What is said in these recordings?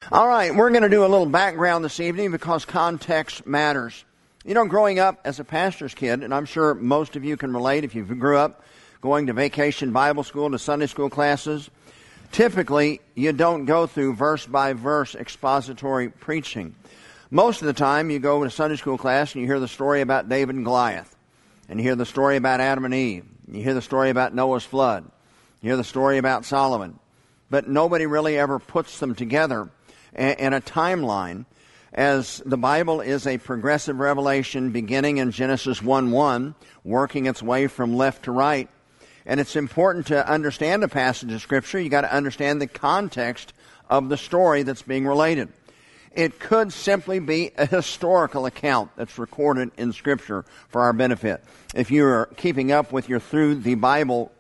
All right, we're going to do a little background this evening because context matters. You know, growing up as a pastor's kid, and I'm sure most of you can relate if you grew up going to vacation Bible school, to Sunday school classes, typically you don't go through verse-by-verse expository preaching. Most of the time you go to Sunday school class and you hear the story about David and Goliath, and you hear the story about Adam and Eve, you hear the story about Noah's flood, you hear the story about Solomon, but nobody really ever puts them together in a timeline, as the Bible is a progressive revelation beginning in Genesis 1:1, working its way from left to right. And it's important to understand a passage of Scripture. You've got to understand the context of the story that's being related. It could simply be a historical account that's recorded in Scripture for our benefit. If you're keeping up with your through the Bible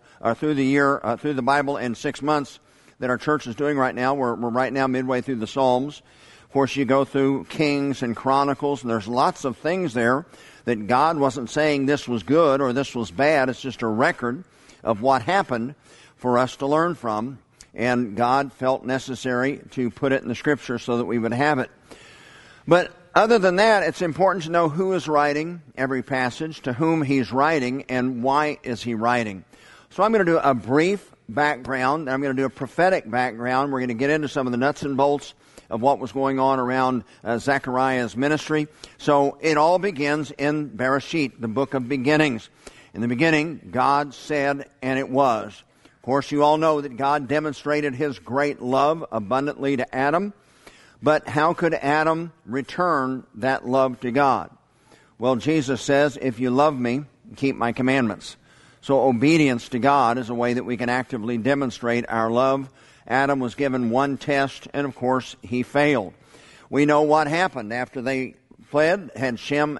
in 6 months that our church is doing right now, we're right now midway through the Psalms. Of course, you go through Kings and Chronicles, and there's lots of things there that God wasn't saying this was good or this was bad. It's just a record of what happened for us to learn from, and God felt necessary to put it in the Scripture so that we would have it. But other than that, it's important to know who is writing every passage, to whom he's writing, and why is he writing. So I'm going to do a brief background, and I'm going to do a prophetic background. We're going to get into some of the nuts and bolts of what was going on around Zechariah's ministry. So it all begins in Bereshit, the book of beginnings. In the beginning, God said, and it was. Of course, you all know that God demonstrated his great love abundantly to Adam. But how could Adam return that love to God? Well, Jesus says, if you love me, keep my commandments. So obedience to God is a way that we can actively demonstrate our love. Adam was given one test, and of course, he failed. We know what happened after they fled. Had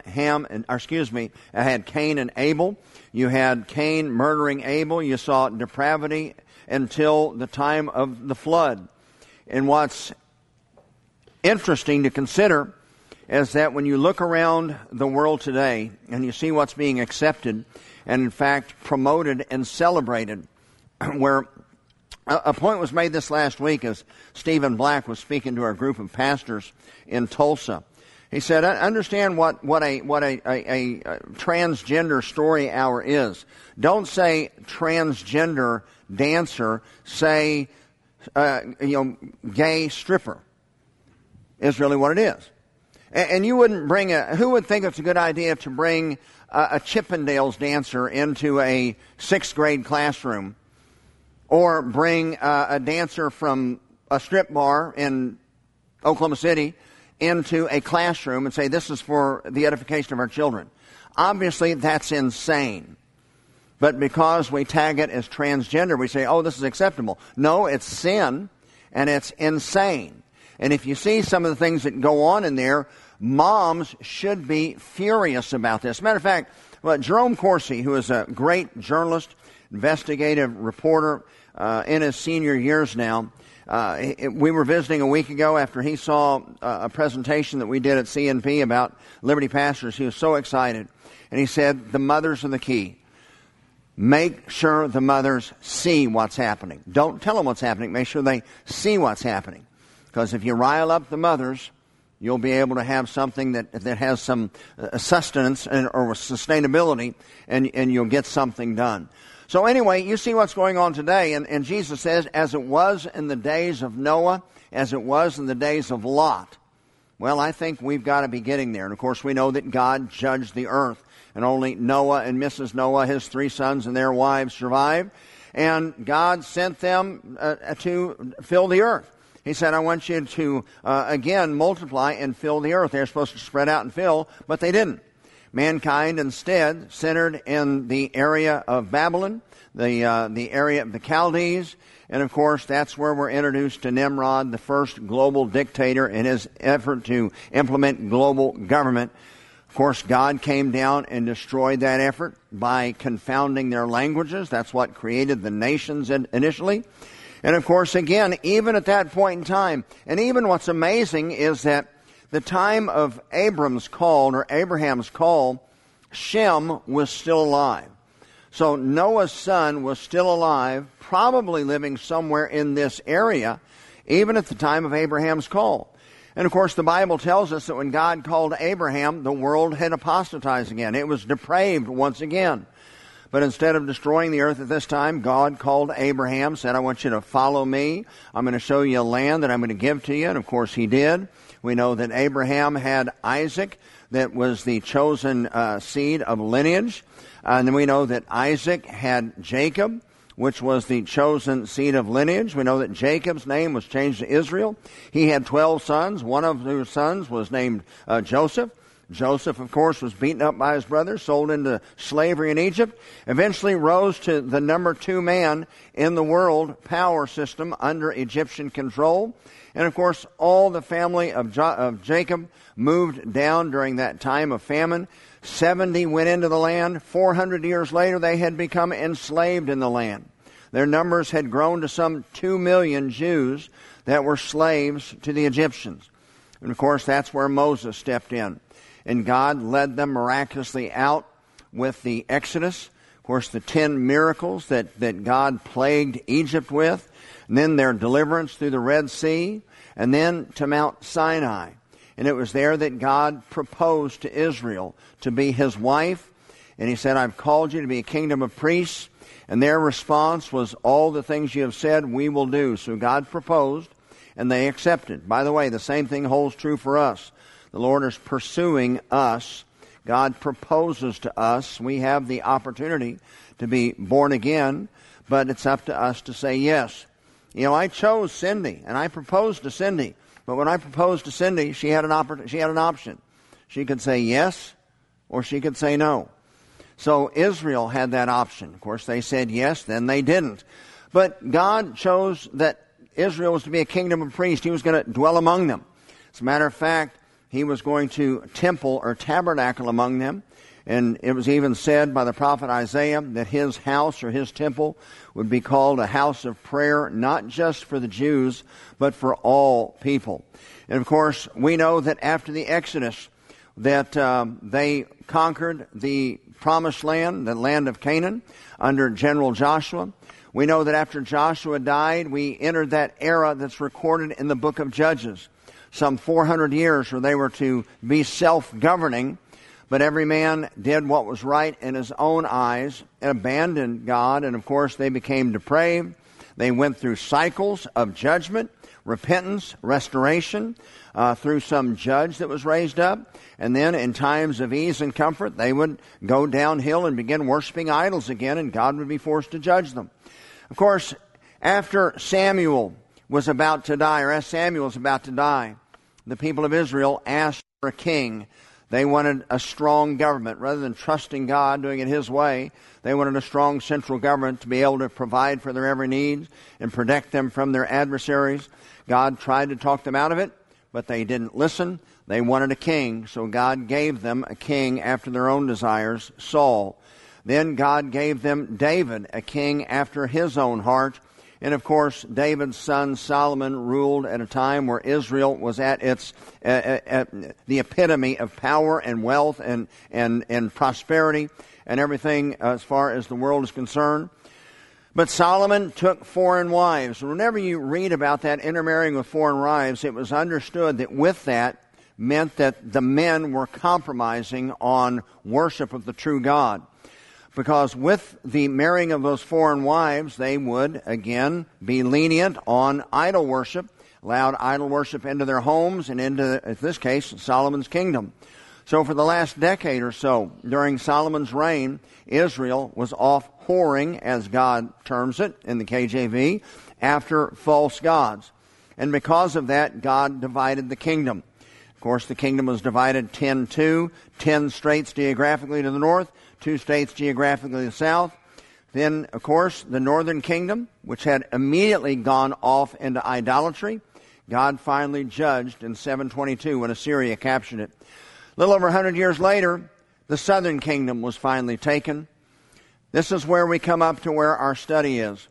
had Cain and Abel. You had Cain murdering Abel. You saw depravity until the time of the flood. And what's interesting to consider is that when you look around the world today and you see what's being accepted and in fact promoted and celebrated, where a point was made this last week as Stephen Black was speaking to our group of pastors in Tulsa. He said, understand what a transgender story hour is. Don't say transgender dancer, say gay stripper is really what it is. And you wouldn't bring who would think it's a good idea to bring a Chippendales dancer into a 6th grade classroom, or bring a dancer from a strip bar in Oklahoma City into a classroom and say, this is for the edification of our children? Obviously, that's insane. But because we tag it as transgender, we say, oh, this is acceptable. No, it's sin, and it's insane. And if you see some of the things that go on in there, moms should be furious about this. Matter of fact, Jerome Corsi, who is a great journalist, investigative reporter in his senior years now, we were visiting a week ago after he saw a presentation that we did at CNP about Liberty Pastors. He was so excited. And he said, the mothers are the key. Make sure the mothers see what's happening. Don't tell them what's happening. Make sure they see what's happening. Because if you rile up the mothers, you'll be able to have something that has some sustenance or sustainability, and you'll get something done. So anyway, you see what's going on today, and Jesus says, as it was in the days of Noah, as it was in the days of Lot. Well, I think we've got to be getting there. And of course, we know that God judged the earth, and only Noah and Mrs. Noah, his 3 sons and their wives, survived. And God sent them to fill the earth. He said, I want you to, again, multiply and fill the earth. They're supposed to spread out and fill, but they didn't. Mankind instead centered in the area of Babylon, the area of the Chaldees, and of course that's where we're introduced to Nimrod, the first global dictator, in his effort to implement global government. Of course, God came down and destroyed that effort by confounding their languages. That's what created the nations initially. And of course, again, even at that point in time, and even what's amazing is that the time of Abraham's call, Shem was still alive. So Noah's son was still alive, probably living somewhere in this area even at the time of Abraham's call. And of course, the Bible tells us that when God called Abraham, the world had apostatized again. It was depraved once again. But instead of destroying the earth at this time, God called Abraham, said, I want you to follow me. I'm going to show you a land that I'm going to give to you. And of course he did. We know that Abraham had Isaac, that was the chosen seed of lineage. And then we know that Isaac had Jacob, which was the chosen seed of lineage. We know that Jacob's name was changed to Israel. He had 12 sons. One of whose sons was named Joseph. Joseph, of course, was beaten up by his brothers, sold into slavery in Egypt, eventually rose to the number 2 man in the world power system under Egyptian control. And, of course, all the family of Jacob moved down during that time of famine. 70 went into the land. 400 years later, they had become enslaved in the land. Their numbers had grown to some 2 million Jews that were slaves to the Egyptians. And, of course, that's where Moses stepped in. And God led them miraculously out with the Exodus. Of course, the 10 miracles that God plagued Egypt with. And then their deliverance through the Red Sea. And then to Mount Sinai. And it was there that God proposed to Israel to be his wife. And he said, I've called you to be a kingdom of priests. And their response was, all the things you have said, we will do. So God proposed, and they accepted. By the way, the same thing holds true for us. The Lord is pursuing us. God proposes to us. We have the opportunity to be born again, but it's up to us to say yes. You know, I chose Cindy, and I proposed to Cindy. But when I proposed to Cindy, she had an option. She could say yes, or she could say no. So Israel had that option. Of course, they said yes, then they didn't. But God chose that Israel was to be a kingdom of priests. He was going to dwell among them. As a matter of fact, he was going to temple or tabernacle among them. And it was even said by the prophet Isaiah that his house or his temple would be called a house of prayer, not just for the Jews, but for all people. And of course, we know that after the Exodus, that they conquered the promised land, the land of Canaan, under General Joshua. We know that after Joshua died, we entered that era that's recorded in the book of Judges. Some 400 years where they were to be self-governing, but every man did what was right in his own eyes and abandoned God, and of course they became depraved. They went through cycles of judgment, repentance, restoration, through some judge that was raised up, and then in times of ease and comfort, they would go downhill and begin worshiping idols again, and God would be forced to judge them. Of course, after Samuel was about to die, or as Samuel was about to die, the people of Israel asked for a king. They wanted a strong government. Rather than trusting God, doing it his way, they wanted a strong central government to be able to provide for their every need and protect them from their adversaries. God tried to talk them out of it, but they didn't listen. They wanted a king, so God gave them a king after their own desires, Saul. Then God gave them David, a king after his own heart. And of course, David's son Solomon ruled at a time where Israel was at its at the epitome of power and wealth and prosperity and everything as far as the world is concerned. But Solomon took foreign wives. Whenever you read about that intermarrying with foreign wives, it was understood that with that meant that the men were compromising on worship of the true God. Because with the marrying of those foreign wives, they would, again, be lenient on idol worship, allowed idol worship into their homes and into, in this case, Solomon's kingdom. So for the last decade or so, during Solomon's reign, Israel was off whoring, as God terms it in the KJV, after false gods. And because of that, God divided the kingdom. Of course, the kingdom was divided 10-2, 10 states geographically to the north, 2 states geographically to the south. Then, of course, the northern kingdom, which had immediately gone off into idolatry, God finally judged in 722 when Assyria captured it. A little over 100 years later, the southern kingdom was finally taken. This is where we come up to where our study is.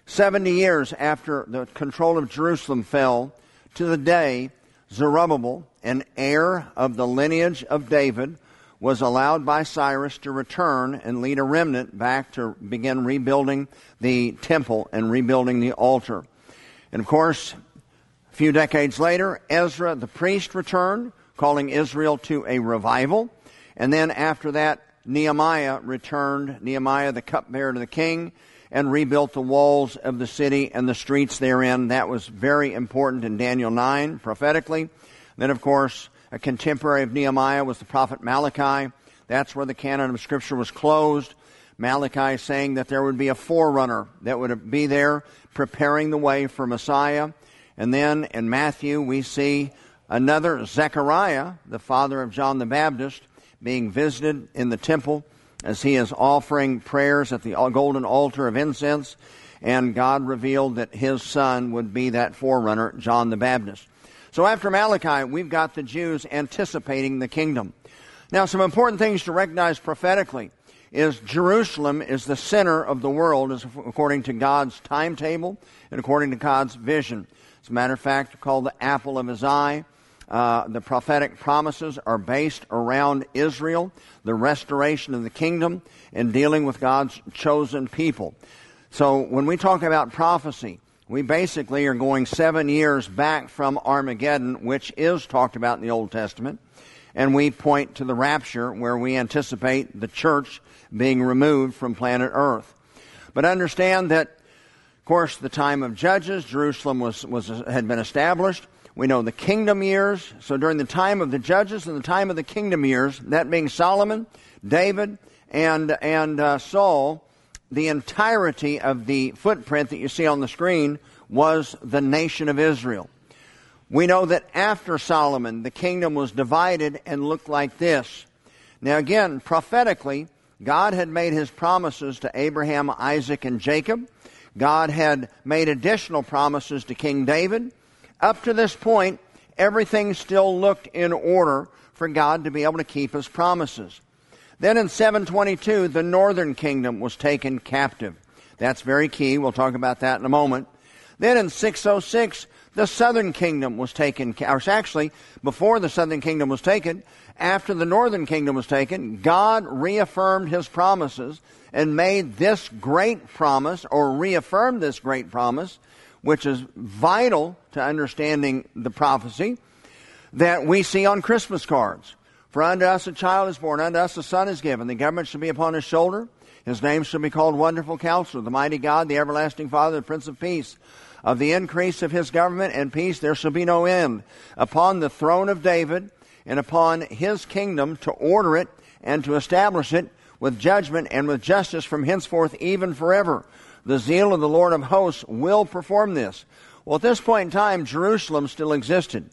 70 years after the control of Jerusalem fell, to the day, Zerubbabel, an heir of the lineage of David, was allowed by Cyrus to return and lead a remnant back to begin rebuilding the temple and rebuilding the altar. And of course, few decades later, Ezra the priest returned, calling Israel to a revival. And then after that, Nehemiah returned, Nehemiah the cupbearer to the king, and rebuilt the walls of the city and the streets therein. That was very important in Daniel 9, prophetically. Then, of course, a contemporary of Nehemiah was the prophet Malachi. That's where the canon of Scripture was closed. Malachi saying that there would be a forerunner that would be there preparing the way for Messiah. And then in Matthew we see another Zechariah, the father of John the Baptist, being visited in the temple as he is offering prayers at the golden altar of incense. And God revealed that his son would be that forerunner, John the Baptist. So after Malachi, we've got the Jews anticipating the kingdom. Now, some important things to recognize prophetically is Jerusalem is the center of the world according to God's timetable and according to God's vision. As a matter of fact, called the apple of his eye. The prophetic promises are based around Israel, the restoration of the kingdom, and dealing with God's chosen people. So when we talk about prophecy, we basically are going 7 years back from Armageddon, which is talked about in the Old Testament, and we point to the rapture where we anticipate the church being removed from planet Earth. But understand that, of course, the time of Judges, Jerusalem had been established. We know the kingdom years. So during the time of the Judges and the time of the kingdom years, that being Solomon, David, and Saul, the entirety of the footprint that you see on the screen was the nation of Israel. We know that after Solomon, the kingdom was divided and looked like this. Now again, prophetically, God had made his promises to Abraham, Isaac, and Jacob. God had made additional promises to King David. Up to this point, everything still looked in order for God to be able to keep his promises. Then in 722, the northern kingdom was taken captive. That's very key. We'll talk about that in a moment. Then in 606, the southern kingdom was taken. Actually, before the southern kingdom was taken, after the northern kingdom was taken, God reaffirmed his promises and made this great promise, or reaffirmed this great promise, which is vital to understanding the prophecy that we see on Christmas cards. For unto us a child is born, unto us a son is given. The government shall be upon his shoulder. His name shall be called Wonderful Counselor, the Mighty God, the Everlasting Father, the Prince of Peace. Of the increase of his government and peace there shall be no end. Upon the throne of David and upon his kingdom, to order it and to establish it with judgment and with justice from henceforth even forever. The zeal of the Lord of hosts will perform this. Well, at this point in time, Jerusalem still existed.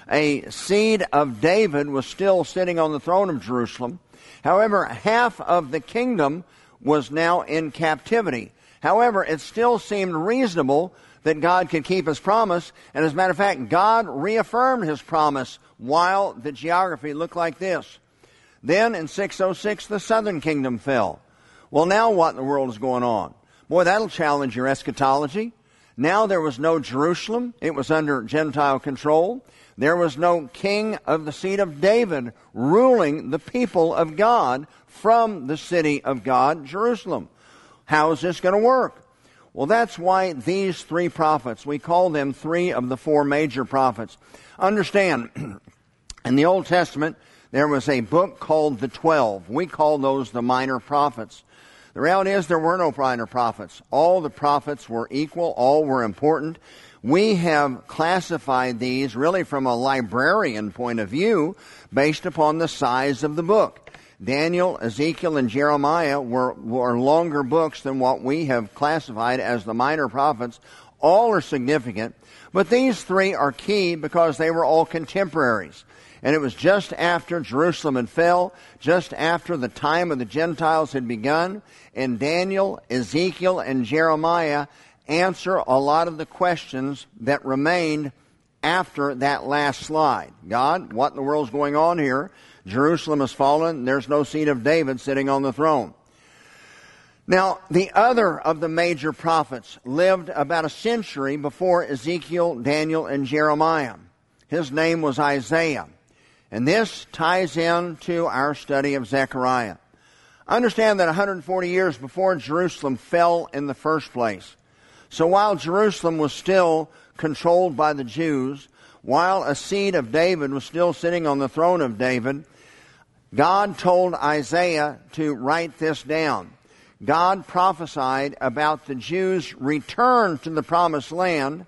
A seed of David was still sitting on the throne of Jerusalem. However, half of the kingdom was now in captivity. However, it still seemed reasonable that God could keep his promise. And as a matter of fact, God reaffirmed his promise while the geography looked like this. Then in 606, the southern kingdom fell. Well, now what in the world is going on? Boy, that'll challenge your eschatology. Now there was no Jerusalem. It was under Gentile control. There was no king of the seed of David ruling the people of God from the city of God, Jerusalem. How is this going to work? Well, that's why these three prophets, we call them three of the four major prophets. Understand, in the Old Testament, there was a book called the 12. We call those the minor prophets. The reality is there were no minor prophets. All the prophets were equal. All were important. We have classified these really from a librarian point of view based upon the size of the book. Daniel, Ezekiel, and Jeremiah were longer books than what we have classified as the minor prophets. All are significant, but these three are key because they were all contemporaries. And it was just after Jerusalem had fell, just after the time of the Gentiles had begun, and Daniel, Ezekiel, and Jeremiah answer a lot of the questions that remained after that last slide. God, what in the world is going on here? Jerusalem has fallen. There's no seed of David sitting on the throne. Now, the other of the major prophets lived about a century before Ezekiel, Daniel, and Jeremiah. His name was Isaiah. And this ties into our study of Zechariah. Understand that 140 years before Jerusalem fell in the first place. So while Jerusalem was still controlled by the Jews, while a seed of David was still sitting on the throne of David, God told Isaiah to write this down. God prophesied about the Jews' return to the promised land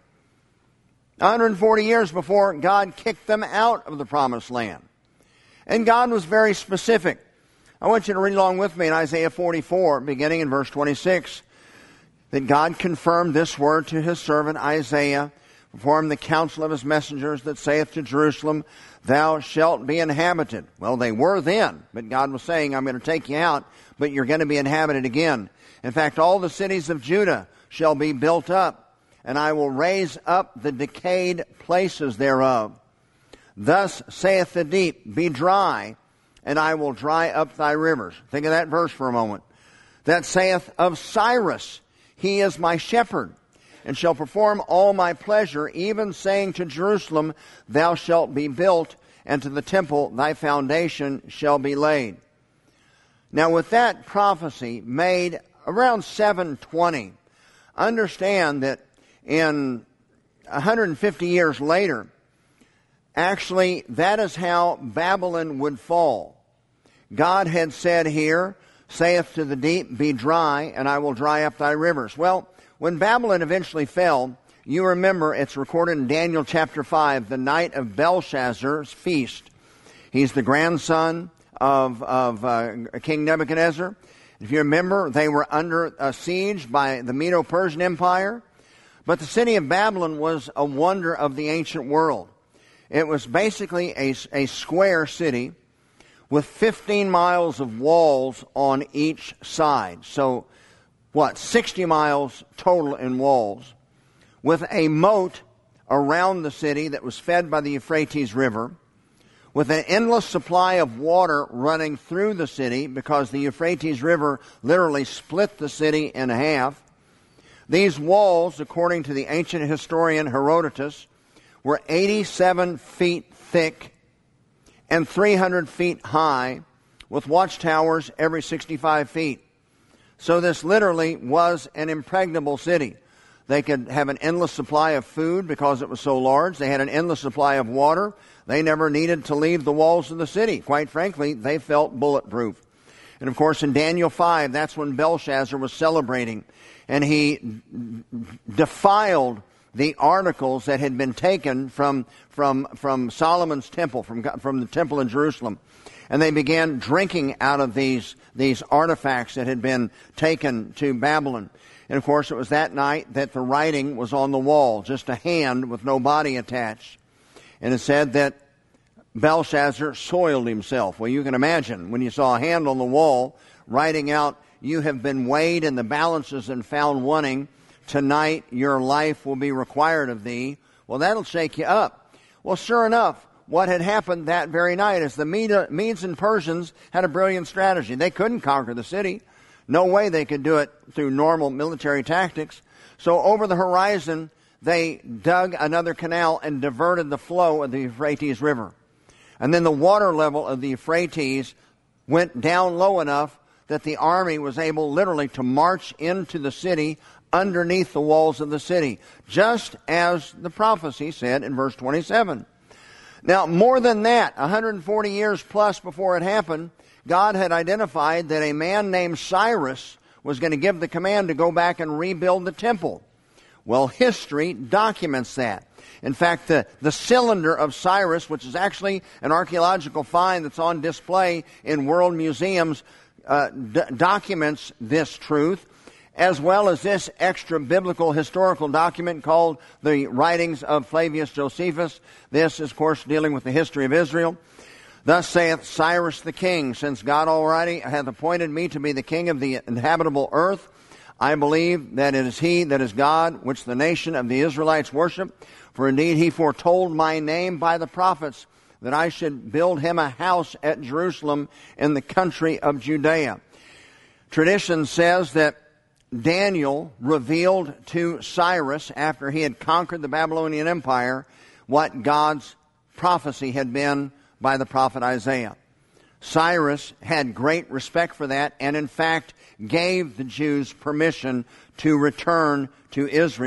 140 years before God kicked them out of the promised land. And God was very specific. I want you to read along with me in Isaiah 44, beginning in verse 26, that God confirmed this word to his servant Isaiah, performed the counsel of his messengers that saith to Jerusalem, thou shalt be inhabited. Well, they were then, but God was saying, I'm going to take you out, but you're going to be inhabited again. In fact, all the cities of Judah shall be built up, and I will raise up the decayed places thereof. Thus saith the deep, be dry, and I will dry up thy rivers. Think of that verse for a moment. That saith of Cyrus, he is my shepherd, and shall perform all my pleasure, even saying to Jerusalem, thou shalt be built, and to the temple thy foundation shall be laid. Now with that prophecy made around 720, understand that in 150 years later, actually that is how Babylon would fall. God had said here, saith to the deep, be dry, and I will dry up thy rivers. Well, when Babylon eventually fell, you remember it's recorded in Daniel chapter 5, the night of Belshazzar's feast. He's the grandson of King Nebuchadnezzar. If you remember, they were under a siege by the Medo-Persian Empire. But the city of Babylon was a wonder of the ancient world. It was basically a square city with 15 miles of walls on each side. So, 60 miles total in walls, with a moat around the city that was fed by the Euphrates River, with an endless supply of water running through the city because the Euphrates River literally split the city in half. These walls, according to the ancient historian Herodotus, were 87 feet thick and 300 feet high, with watchtowers every 65 feet. So this literally was an impregnable city. They could have an endless supply of food because it was so large. They had an endless supply of water. They never needed to leave the walls of the city. Quite frankly, they felt bulletproof. And of course, in Daniel 5, that's when Belshazzar was celebrating. And he defiled the articles that had been taken from Solomon's temple, from the temple in Jerusalem. And they began drinking out of these artifacts that had been taken to Babylon. And of course, it was that night that the writing was on the wall, just a hand with no body attached. And it said that Belshazzar soiled himself. Well, you can imagine when you saw a hand on the wall writing out, you have been weighed in the balances and found wanting. Tonight your life will be required of thee. Well, that'll shake you up. Well, sure enough, what had happened that very night is the Medes and Persians had a brilliant strategy. They couldn't conquer the city. No way they could do it through normal military tactics. So over the horizon, they dug another canal and diverted the flow of the Euphrates River. And then the water level of the Euphrates went down low enough that the army was able literally to march into the city underneath the walls of the city, just as the prophecy said in verse 27. Now, more than that, 140 years plus before it happened, God had identified that a man named Cyrus was going to give the command to go back and rebuild the temple. Well, history documents that. In fact, the cylinder of Cyrus, which is actually an archaeological find that's on display in world museums, documents this truth, as well as this extra biblical historical document called the Writings of Flavius Josephus. This is, of course, dealing with the history of Israel. Thus saith Cyrus the king, since God Almighty hath appointed me to be the king of the inhabitable earth, I believe that it is he that is God, which the nation of the Israelites worship. For indeed he foretold my name by the prophets, that I should build him a house at Jerusalem in the country of Judea. Tradition says that Daniel revealed to Cyrus, after he had conquered the Babylonian Empire, what God's prophecy had been by the prophet Isaiah. Cyrus had great respect for that, and in fact gave the Jews permission to return to Israel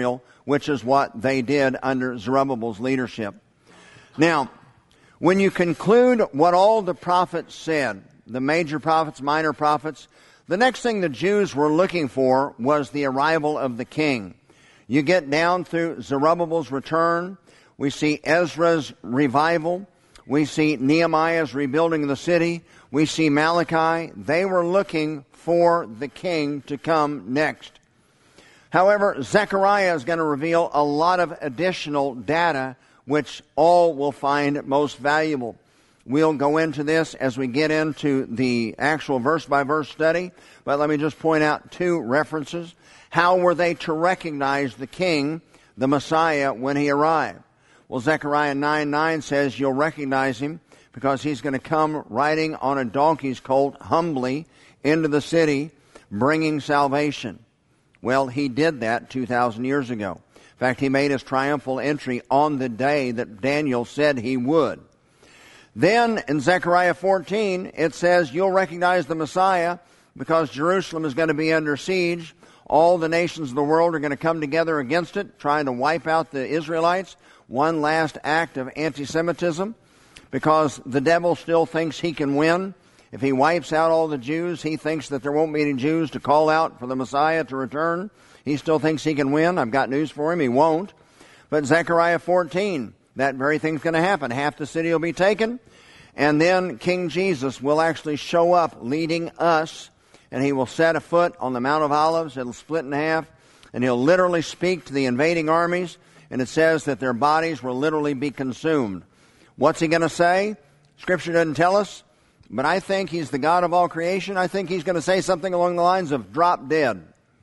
which is what they did under Zerubbabel's leadership. Now, when you conclude what all the prophets said, the major prophets, minor prophets, the next thing the Jews were looking for was the arrival of the king. You get down through Zerubbabel's return. We see Ezra's revival. We see Nehemiah's rebuilding the city. We see Malachi. They were looking for the king to come next. However, Zechariah is going to reveal a lot of additional data, which all will find most valuable. We'll go into this as we get into the actual verse-by-verse study, but let me just point out two references. How were they to recognize the king, the Messiah, when he arrived? Well, Zechariah 9:9 says you'll recognize him because he's going to come riding on a donkey's colt humbly into the city, bringing salvation. Well, he did that 2,000 years ago. In fact, he made his triumphal entry on the day that Daniel said he would. Then in Zechariah 14, it says you'll recognize the Messiah because Jerusalem is going to be under siege. All the nations of the world are going to come together against it, trying to wipe out the Israelites. One last act of anti-Semitism, because the devil still thinks he can win. If he wipes out all the Jews, he thinks that there won't be any Jews to call out for the Messiah to return. He still thinks he can win. I've got news for him. He won't. But Zechariah 14, that very thing's going to happen. Half the city will be taken, and then King Jesus will actually show up leading us, and he will set a foot on the Mount of Olives. It'll split in half, and he'll literally speak to the invading armies, and it says that their bodies will literally be consumed. What's he going to say? Scripture doesn't tell us, but I think he's the God of all creation. I think he's going to say something along the lines of drop dead.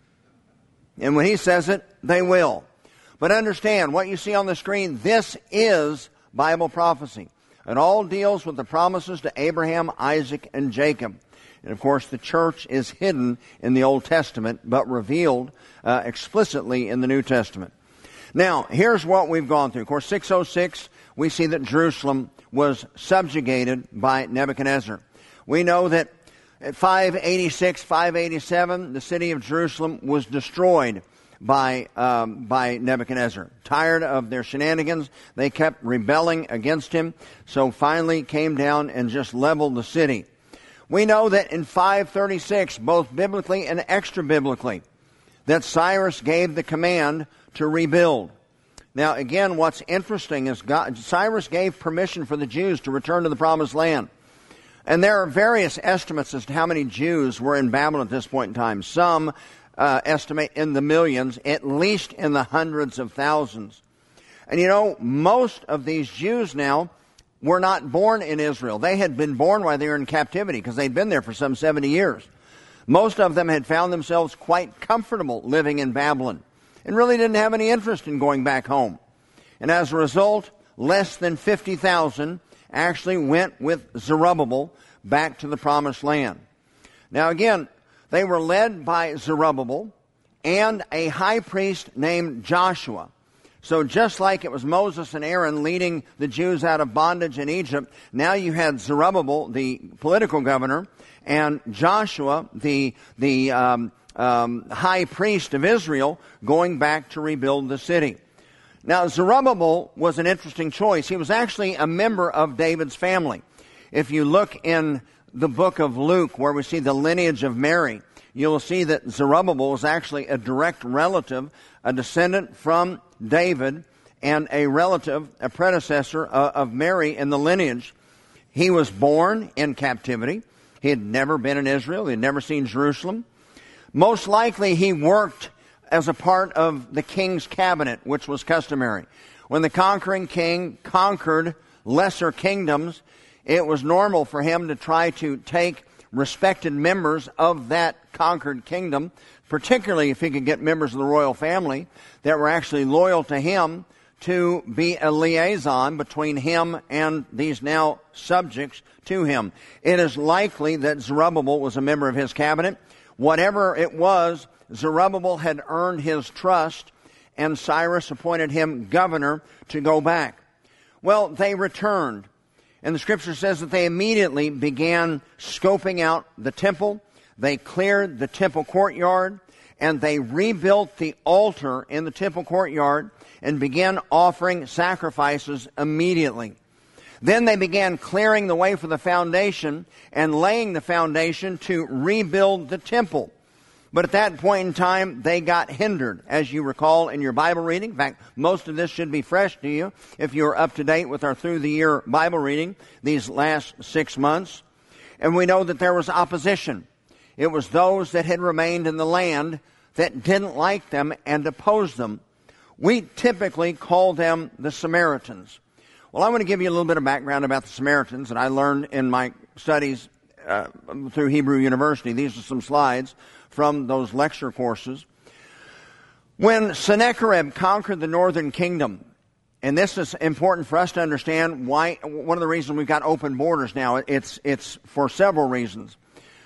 And when he says it, they will. But understand, what you see on the screen, this is Bible prophecy. It all deals with the promises to Abraham, Isaac, and Jacob. And of course, the church is hidden in the Old Testament, but revealed explicitly in the New Testament. Now, here's what we've gone through. Of course, 606, we see that Jerusalem was subjugated by Nebuchadnezzar. We know that at 586, 587, the city of Jerusalem was destroyed by Nebuchadnezzar. Tired of their shenanigans, they kept rebelling against him, so finally came down and just leveled the city. We know that in 536, both biblically and extra-biblically, that Cyrus gave the command to rebuild. Now, again, what's interesting is Cyrus gave permission for the Jews to return to the Promised Land. And there are various estimates as to how many Jews were in Babylon at this point in time. Some estimate in the millions, at least in the hundreds of thousands. And you know, most of these Jews now were not born in Israel. They had been born while they were in captivity because they'd been there for some 70 years. Most of them had found themselves quite comfortable living in Babylon and really didn't have any interest in going back home. And as a result, less than 50,000 actually went with Zerubbabel back to the Promised Land. Now again, they were led by Zerubbabel and a high priest named Joshua. So just like it was Moses and Aaron leading the Jews out of bondage in Egypt, now you had Zerubbabel, the political governor, and Joshua, the high priest of Israel, going back to rebuild the city. Now, Zerubbabel was an interesting choice. He was actually a member of David's family. If you look in the book of Luke, where we see the lineage of Mary, you'll see that Zerubbabel was actually a direct relative, a descendant from David, and a relative, a predecessor of Mary in the lineage. He was born in captivity. He had never been in Israel. He had never seen Jerusalem. Most likely he worked as a part of the king's cabinet, which was customary. When the conquering king conquered lesser kingdoms, it was normal for him to try to take respected members of that conquered kingdom, particularly if he could get members of the royal family that were actually loyal to him, to be a liaison between him and these now subjects to him. It is likely that Zerubbabel was a member of his cabinet. Whatever it was, Zerubbabel had earned his trust, and Cyrus appointed him governor to go back. Well, they returned, and the scripture says that they immediately began scoping out the temple. They cleared the temple courtyard, and they rebuilt the altar in the temple courtyard and began offering sacrifices immediately. Then they began clearing the way for the foundation and laying the foundation to rebuild the temple. But at that point in time, they got hindered, as you recall in your Bible reading. In fact, most of this should be fresh to you if you're up to date with our through-the-year Bible reading these last 6 months. And we know that there was opposition. It was those that had remained in the land that didn't like them and opposed them. We typically call them the Samaritans. Well, I want to give you a little bit of background about the Samaritans that I learned in my studies through Hebrew University. These are some slides from those lecture courses. When Sennacherib conquered the northern kingdom, and this is important for us to understand why, one of the reasons we've got open borders now, it's for several reasons.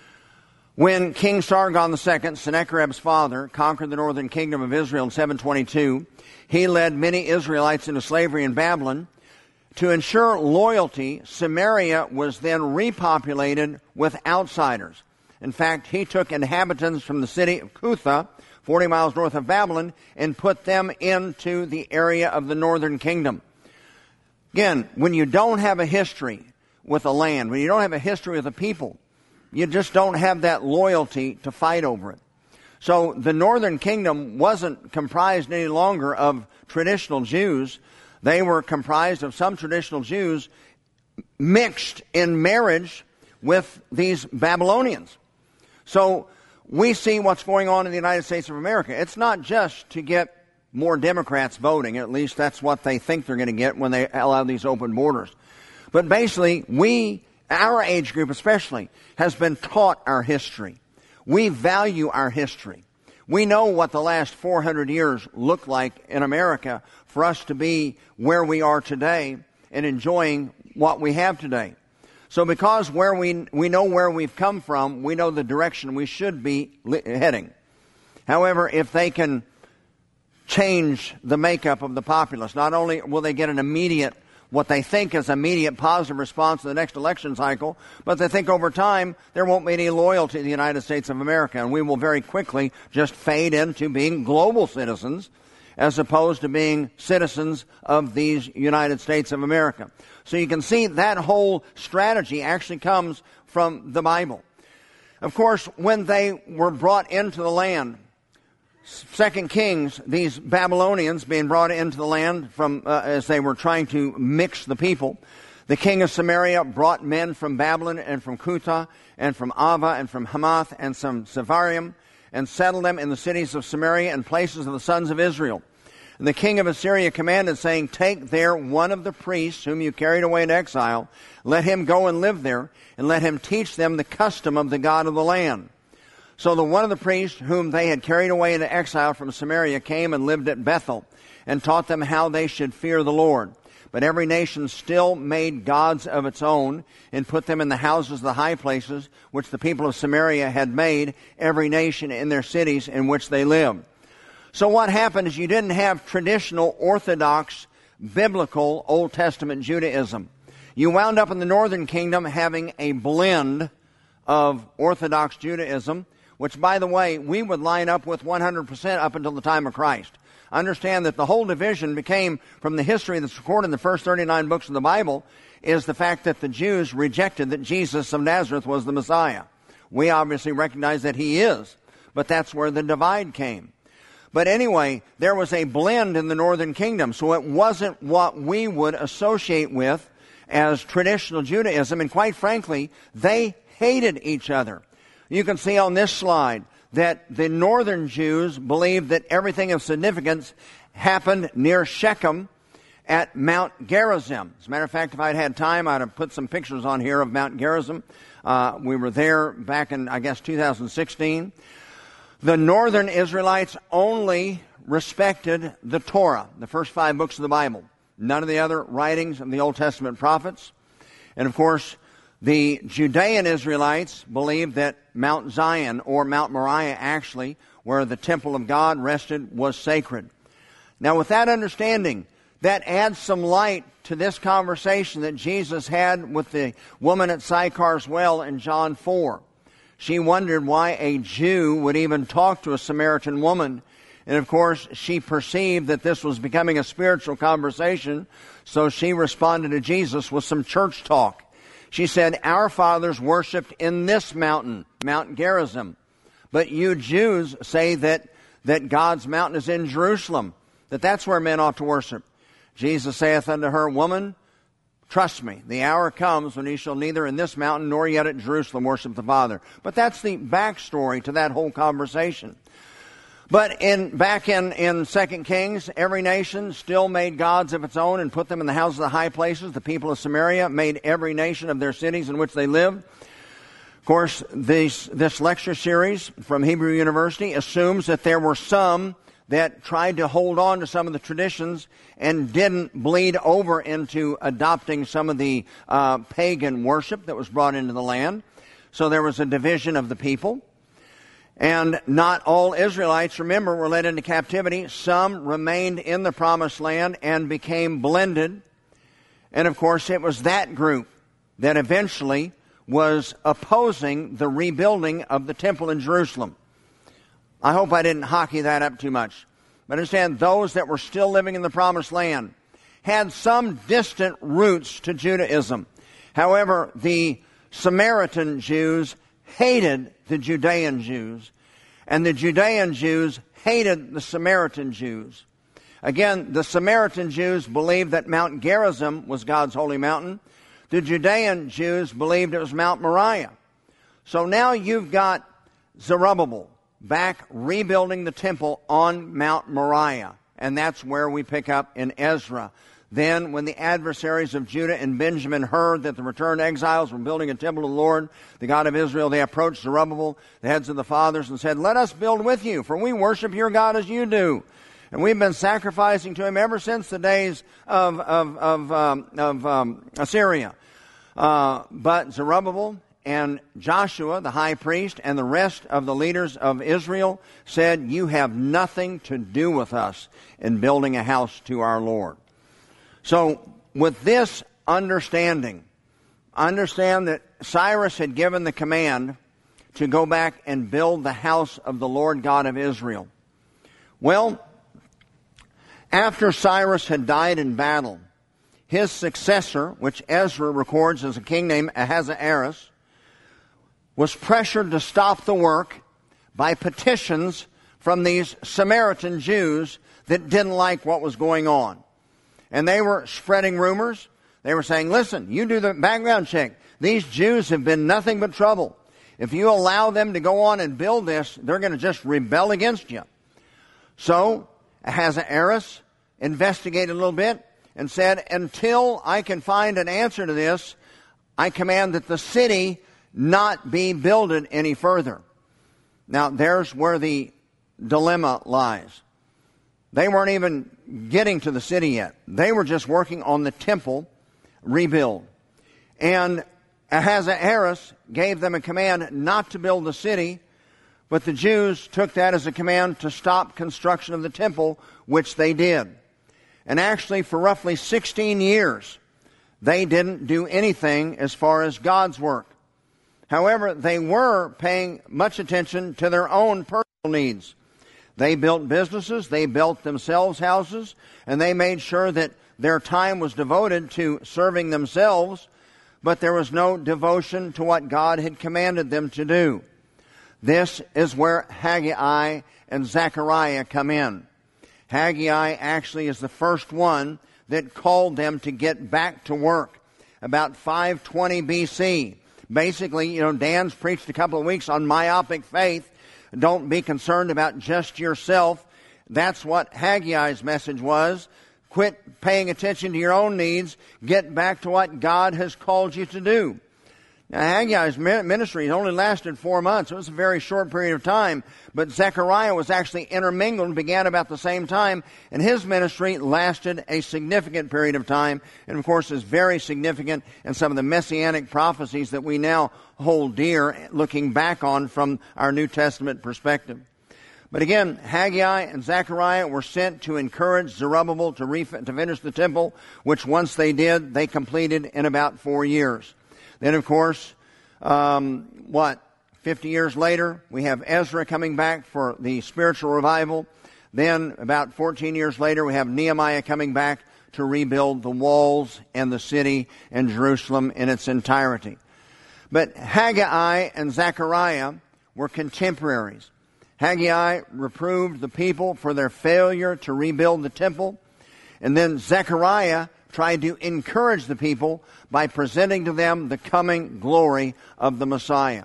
When King Sargon II, Sennacherib's father, conquered the northern kingdom of Israel in 722, he led many Israelites into slavery in Babylon. To ensure loyalty, Samaria was then repopulated with outsiders. In fact, he took inhabitants from the city of Cutha, 40 miles north of Babylon, and put them into the area of the northern kingdom. Again, when you don't have a history with a land, when you don't have a history with a people, you just don't have that loyalty to fight over it. So the northern kingdom wasn't comprised any longer of traditional Jews. They were comprised of some traditional Jews mixed in marriage with these Babylonians. So we see what's going on in the United States of America. It's not just to get more Democrats voting. At least that's what they think they're going to get when they allow these open borders. But basically, our age group especially, has been taught our history. We value our history. We know what the last 400 years looked like in America for us to be where we are today and enjoying what we have today. So because we know where we've come from, we know the direction we should be heading. However, if they can change the makeup of the populace, not only will they get an immediate, what they think is immediate positive response to the next election cycle, but they think over time there won't be any loyalty to the United States of America, and we will very quickly just fade into being global citizens as opposed to being citizens of these United States of America. So you can see that whole strategy actually comes from the Bible. Of course, when they were brought into the land, 2 Kings, these Babylonians being brought into the land from as they were trying to mix the people, the king of Samaria brought men from Babylon and from Cutha and from Ava and from Hamath and from Sepharvaim and settled them in the cities of Samaria and places of the sons of Israel. And the king of Assyria commanded, saying, take there one of the priests whom you carried away into exile, let him go and live there, and let him teach them the custom of the God of the land. So the one of the priests whom they had carried away into exile from Samaria came and lived at Bethel, and taught them how they should fear the Lord. But every nation still made gods of its own, and put them in the houses of the high places, which the people of Samaria had made, every nation in their cities in which they lived. So what happened is you didn't have traditional Orthodox, biblical, Old Testament Judaism. You wound up in the northern kingdom having a blend of Orthodox Judaism, which, by the way, we would line up with 100% up until the time of Christ. Understand that the whole division became, from the history that's recorded in the first 39 books of the Bible, is the fact that the Jews rejected that Jesus of Nazareth was the Messiah. We obviously recognize that he is, but that's where the divide came. But anyway, there was a blend in the northern kingdom, so it wasn't what we would associate with as traditional Judaism, and quite frankly, they hated each other. You can see on this slide that the northern Jews believed that everything of significance happened near Shechem at Mount Gerizim. As a matter of fact, if I'd had time, I'd have put some pictures on here of Mount Gerizim. We were there back in, 2016. The northern Israelites only respected the Torah, the first 5 books of the Bible. None of the other writings of the Old Testament prophets. And of course, the Judean Israelites believed that Mount Zion, or Mount Moriah actually, where the temple of God rested, was sacred. Now with that understanding, that adds some light to this conversation that Jesus had with the woman at Sychar's well in John 4. She wondered why a Jew would even talk to a Samaritan woman. And of course, she perceived that this was becoming a spiritual conversation, so she responded to Jesus with some church talk. She said, "Our fathers worshipped in this mountain, Mount Gerizim. But you Jews say that God's mountain is in Jerusalem, that that's where men ought to worship." Jesus saith unto her, "Woman, trust me, the hour comes when ye shall neither in this mountain nor yet at Jerusalem worship the Father." But that's the backstory to that whole conversation. But back in 2 Kings, every nation still made gods of its own and put them in the houses of the high places. The people of Samaria made every nation of their cities in which they lived. Of course, this lecture series from Hebrew University assumes that there were some that tried to hold on to some of the traditions and didn't bleed over into adopting some of the pagan worship that was brought into the land. So there was a division of the people. And not all Israelites, remember, were led into captivity. Some remained in the promised land and became blended. And of course, it was that group that eventually was opposing the rebuilding of the temple in Jerusalem. I hope I didn't hockey that up too much. But understand, those that were still living in the promised land had some distant roots to Judaism. However, the Samaritan Jews hated the Judean Jews, and the Judean Jews hated the Samaritan Jews. Again, the Samaritan Jews believed that Mount Gerizim was God's holy mountain. The Judean Jews believed it was Mount Moriah. So now you've got Zerubbabel back rebuilding the temple on Mount Moriah, and that's where we pick up in Ezra. Then, when the adversaries of Judah and Benjamin heard that the returned exiles were building a temple to the Lord, the God of Israel, they approached Zerubbabel, the heads of the fathers, and said, "Let us build with you, for we worship your God as you do. And we've been sacrificing to him ever since the days of Assyria." But Zerubbabel and Joshua, the high priest, and the rest of the leaders of Israel said, "You have nothing to do with us in building a house to our Lord." So, with this understand that Cyrus had given the command to go back and build the house of the Lord God of Israel. Well, after Cyrus had died in battle, his successor, which Ezra records as a king named Ahasuerus, was pressured to stop the work by petitions from these Samaritan Jews that didn't like what was going on. And they were spreading rumors. They were saying, "Listen, you do the background check. These Jews have been nothing but trouble. If you allow them to go on and build this, they're going to just rebel against you." So Ahasuerus investigated a little bit and said, "Until I can find an answer to this, I command that the city not be builded any further." Now, there's where the dilemma lies. They weren't even getting to the city yet. They were just working on the temple rebuild. And Ahasuerus gave them a command not to build the city, but the Jews took that as a command to stop construction of the temple, which they did. And actually, for roughly 16 years, they didn't do anything as far as God's work. However, they were paying much attention to their own personal needs. They built businesses, they built themselves houses, and they made sure that their time was devoted to serving themselves, but there was no devotion to what God had commanded them to do. This is where Haggai and Zechariah come in. Haggai actually is the first one that called them to get back to work. About 520 BC. Basically, Dan's preached a couple of weeks on myopic faith. Don't be concerned about just yourself. That's what Haggai's message was. Quit paying attention to your own needs. Get back to what God has called you to do. Now, Haggai's ministry only lasted 4 months. It was a very short period of time. But Zechariah was actually intermingled and began about the same time. And his ministry lasted a significant period of time. And, of course, is very significant in some of the messianic prophecies that we now hold dear, looking back on from our New Testament perspective. But again, Haggai and Zechariah were sent to encourage Zerubbabel to finish the temple, which once they did, they completed in about 4 years. Then, of course, 50 years later, we have Ezra coming back for the spiritual revival. Then, about 14 years later, we have Nehemiah coming back to rebuild the walls and the city and Jerusalem in its entirety. But Haggai and Zechariah were contemporaries. Haggai reproved the people for their failure to rebuild the temple, and then Zechariah tried to encourage the people by presenting to them the coming glory of the Messiah.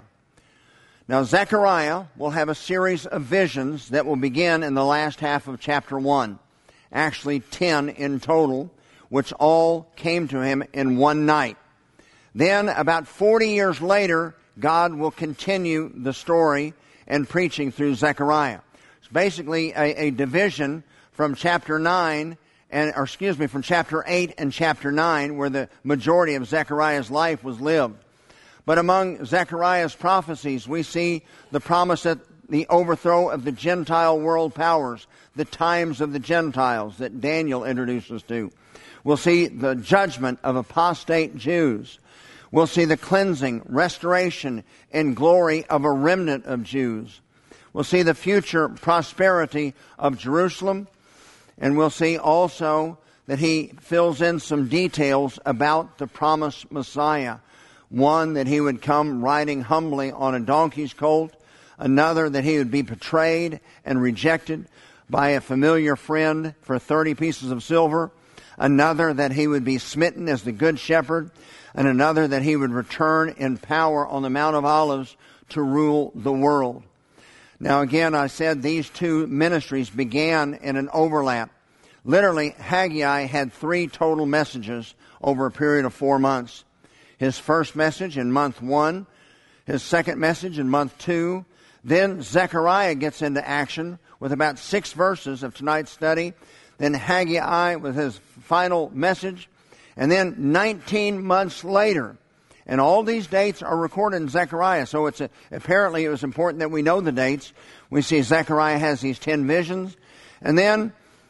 Now, Zechariah will have a series of visions that will begin in the last half of chapter 1. Actually 10 in total, which all came to him in one night. Then, about 40 years later, God will continue the story and preaching through Zechariah. It's basically a division from chapter 9, from chapter 8 and chapter 9, where the majority of Zechariah's life was lived. But among Zechariah's prophecies, we see the promise that the overthrow of the Gentile world powers, the times of the Gentiles that Daniel introduces to. We'll see the judgment of apostate Jews. We'll see the cleansing, restoration, and glory of a remnant of Jews. We'll see the future prosperity of Jerusalem. And we'll see also that he fills in some details about the promised Messiah. One, that he would come riding humbly on a donkey's colt. Another, that he would be betrayed and rejected by a familiar friend for 30 pieces of silver. Another, that he would be smitten as the good shepherd. And another, that he would return in power on the Mount of Olives to rule the world. Now again, I said these two ministries began in an overlap. Literally, Haggai had 3 total messages over a period of 4 months. His first message in month 1, his second message in month 2. Then Zechariah gets into action with about 6 verses of tonight's study. Then Haggai with his final message. And then 19 months later, and all these dates are recorded in Zechariah, so apparently it was important that we know the dates. We see Zechariah has these 10 visions, and then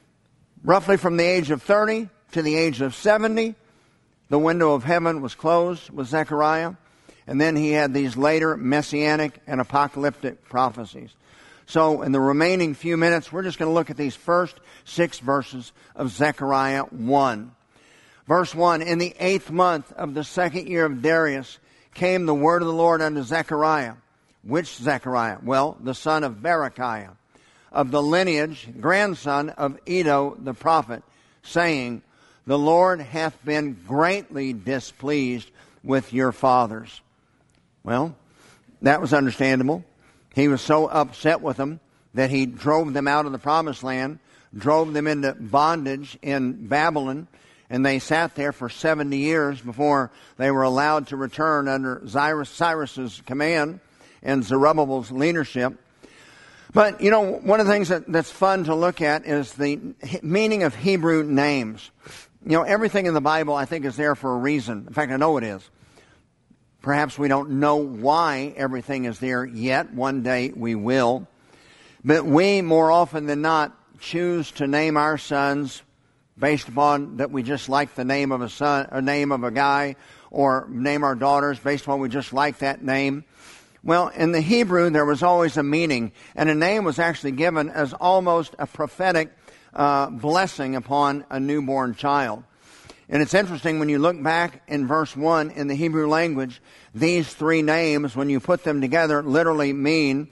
roughly from the age of 30 to the age of 70, the window of heaven was closed with Zechariah, and then he had these later messianic and apocalyptic prophecies. So in the remaining few minutes, we're just going to look at these first 6 verses of Zechariah 1. Verse 1, in the 8th month of the 2nd year of Darius came the word of the Lord unto Zechariah. Which Zechariah? Well, the son of Berechiah, of the lineage, grandson of Iddo the prophet, saying, the Lord hath been greatly displeased with your fathers. Well, that was understandable. He was so upset with them that he drove them out of the promised land, drove them into bondage in Babylon, and they sat there for 70 years before they were allowed to return under Cyrus's command and Zerubbabel's leadership. But, you know, one of the things that's fun to look at is the meaning of Hebrew names. You know, everything in the Bible, I think, is there for a reason. In fact, I know it is. Perhaps we don't know why everything is there yet. One day we will. But we, more often than not, choose to name our sons based upon that we just like the name of a son, a name of a guy, or name our daughters based upon we just like that name. Well, in the Hebrew, there was always a meaning, and a name was actually given as almost a prophetic blessing upon a newborn child. And it's interesting when you look back in verse 1 in the Hebrew language, these 3 names, when you put them together, literally mean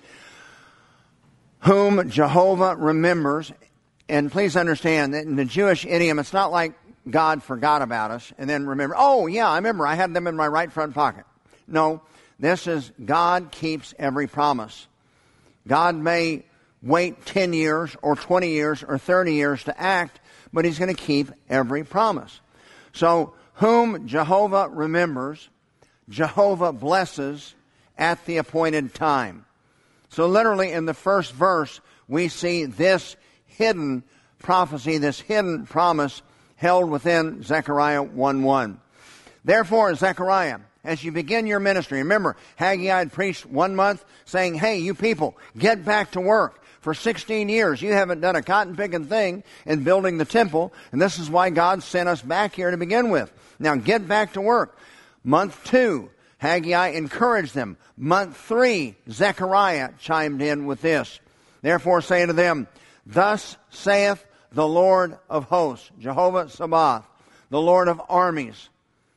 whom Jehovah remembers. And please understand that in the Jewish idiom, it's not like God forgot about us and then remember, oh yeah, I remember, I had them in my right front pocket. No, this is God keeps every promise. God may wait 10 years or 20 years or 30 years to act, but he's going to keep every promise. So, whom Jehovah remembers, Jehovah blesses at the appointed time. So literally in the first verse, we see this hidden prophecy, this hidden promise held within Zechariah 1:1. Therefore, Zechariah, as you begin your ministry, remember, Haggai had preached 1 month saying, hey, you people, get back to work. For 16 years, you haven't done a cotton-picking thing in building the temple, and this is why God sent us back here to begin with. Now, get back to work. Month 2, Haggai encouraged them. Month 3, Zechariah chimed in with this. Therefore say to them, thus saith the Lord of hosts, Jehovah Sabaoth, the Lord of armies,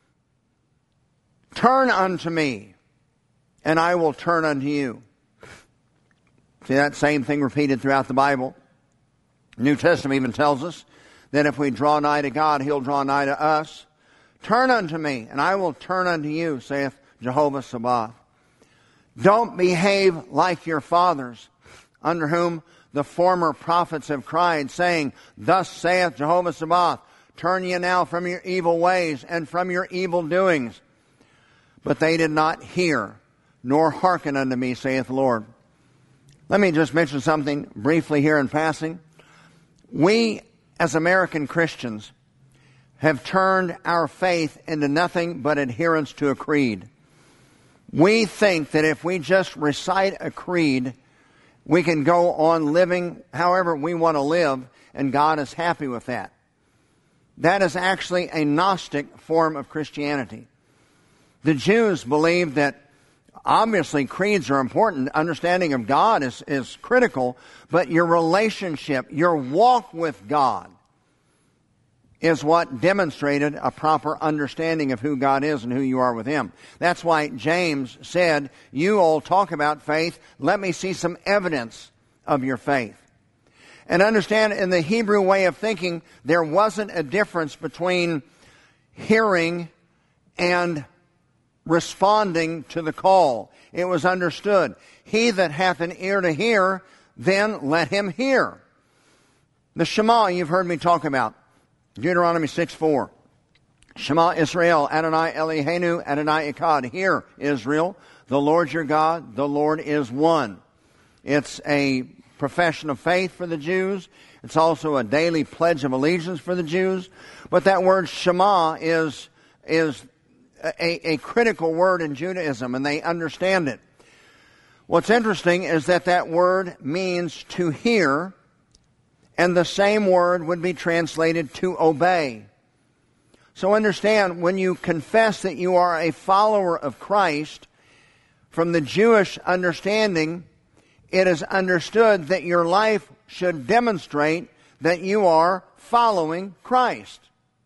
turn unto me, and I will turn unto you. See that same thing repeated throughout the Bible. The New Testament even tells us that if we draw nigh to God, He'll draw nigh to us. Turn unto me, and I will turn unto you, saith Jehovah Sabaoth. Don't behave like your fathers, under whom the former prophets have cried, saying, thus saith Jehovah Sabaoth, turn ye now from your evil ways and from your evil doings. But they did not hear, nor hearken unto me, saith the Lord. Let me just mention something briefly here in passing. We, as American Christians, have turned our faith into nothing but adherence to a creed. We think that if we just recite a creed, we can go on living however we want to live, and God is happy with that. That is actually a Gnostic form of Christianity. The Jews believed that obviously creeds are important. Understanding of God is critical, but your relationship, your walk with God, is what demonstrated a proper understanding of who God is and who you are with Him. That's why James said, you all talk about faith, let me see some evidence of your faith. And understand, in the Hebrew way of thinking, there wasn't a difference between hearing and responding to the call. It was understood. He that hath an ear to hear, then let him hear. The Shema you've heard me talk about. Deuteronomy 6:4. Shema Israel, Adonai Eloheinu, Adonai Echad. Hear, Israel, the Lord your God, the Lord is one. It's a profession of faith for the Jews. It's also a daily pledge of allegiance for the Jews. But that word Shema is a critical word in Judaism, and they understand it. What's interesting is that word means to hear, and the same word would be translated to obey. So understand, when you confess that you are a follower of Christ, from the Jewish understanding, it is understood that your life should demonstrate that you are following Christ.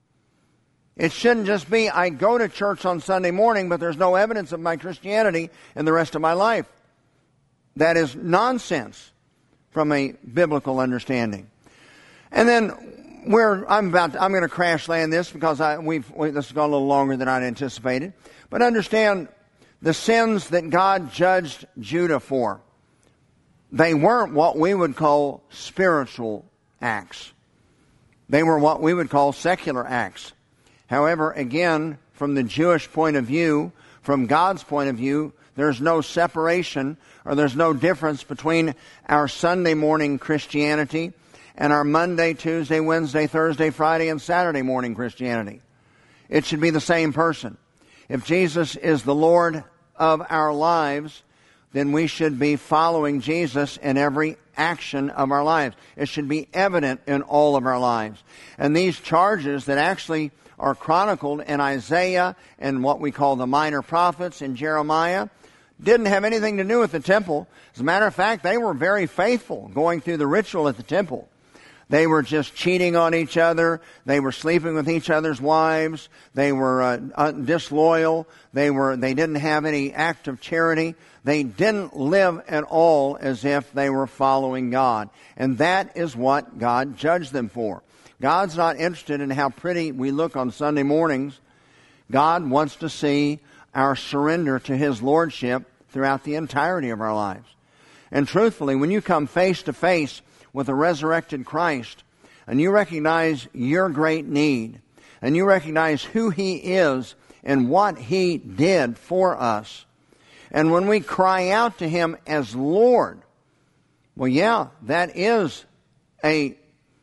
It shouldn't just be, I go to church on Sunday morning, but there's no evidence of my Christianity in the rest of my life. That is nonsense from a biblical understanding. And then I'm going to crash land this because this has gone a little longer than I'd anticipated. But understand the sins that God judged Judah for. They weren't what we would call spiritual acts. They were what we would call secular acts. However, again, from the Jewish point of view, from God's point of view, there's no separation or there's no difference between our Sunday morning Christianity and our Monday, Tuesday, Wednesday, Thursday, Friday, and Saturday morning Christianity. It should be the same person. If Jesus is the Lord of our lives, then we should be following Jesus in every action of our lives. It should be evident in all of our lives. And these charges that actually are chronicled in Isaiah and what we call the minor prophets in Jeremiah didn't have anything to do with the temple. As a matter of fact, they were very faithful going through the ritual at the temple. They were just cheating on each other. They were sleeping with each other's wives. They were disloyal. They didn't have any act of charity. They didn't live at all as if they were following God. And that is what God judged them for. God's not interested in how pretty we look on Sunday mornings. God wants to see our surrender to His Lordship throughout the entirety of our lives. And truthfully, when you come face to face with a resurrected Christ, and you recognize your great need, and you recognize who He is and what He did for us, and when we cry out to Him as Lord, well, yeah, that is a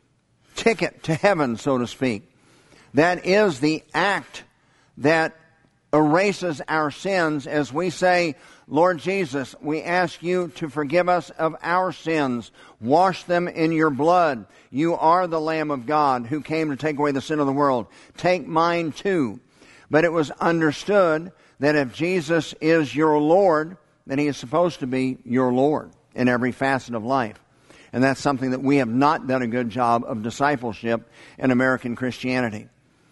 ticket to heaven, so to speak. That is the act that erases our sins as we say, Lord Jesus, we ask you to forgive us of our sins. Wash them in your blood. You are the Lamb of God who came to take away the sin of the world. Take mine too. But it was understood that if Jesus is your Lord, then He is supposed to be your Lord in every facet of life. And that's something that we have not done a good job of discipleship in American Christianity.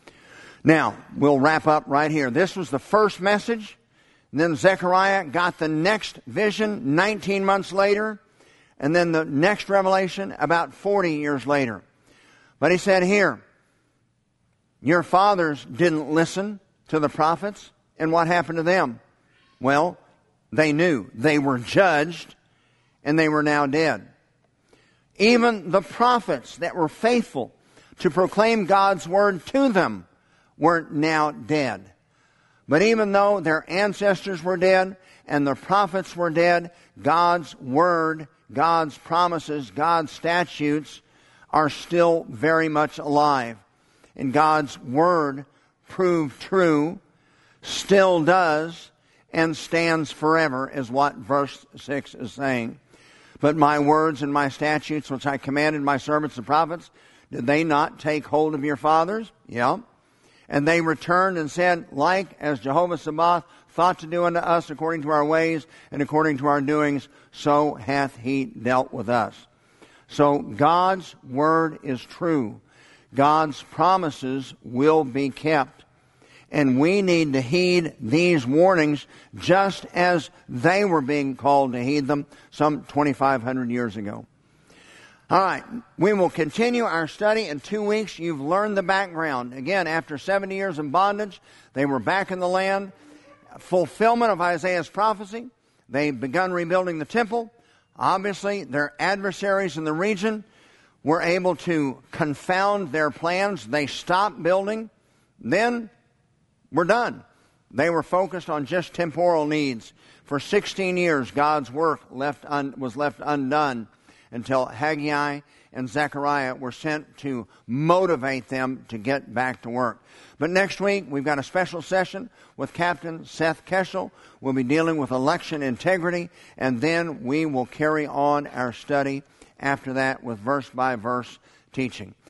Now, we'll wrap up right here. This was the first message. Then Zechariah got the next vision 19 months later. And then the next revelation about 40 years later. But he said here, your fathers didn't listen to the prophets. And what happened to them? Well, they knew. They were judged and they were now dead. Even the prophets that were faithful to proclaim God's word to them were now dead. But even though their ancestors were dead and the prophets were dead, God's word, God's promises, God's statutes are still very much alive. And God's word proved true, still does, and stands forever, is what verse 6 is saying. But my words and my statutes, which I commanded my servants the prophets, did they not take hold of your fathers? Yeah. And they returned and said, like as Jehovah Sabaoth thought to do unto us according to our ways and according to our doings, so hath He dealt with us. So God's word is true. God's promises will be kept. And we need to heed these warnings just as they were being called to heed them some 2,500 years ago. All right, we will continue our study in 2 weeks. You've learned the background. Again, after 70 years in bondage, they were back in the land. Fulfillment of Isaiah's prophecy. They've begun rebuilding the temple. Obviously, their adversaries in the region were able to confound their plans. They stopped building. Then we're done. They were focused on just temporal needs. For 16 years, God's work was left undone until Haggai and Zechariah were sent to motivate them to get back to work. But next week, we've got a special session with Captain Seth Keschel. We'll be dealing with election integrity, and then we will carry on our study after that with verse-by-verse teaching.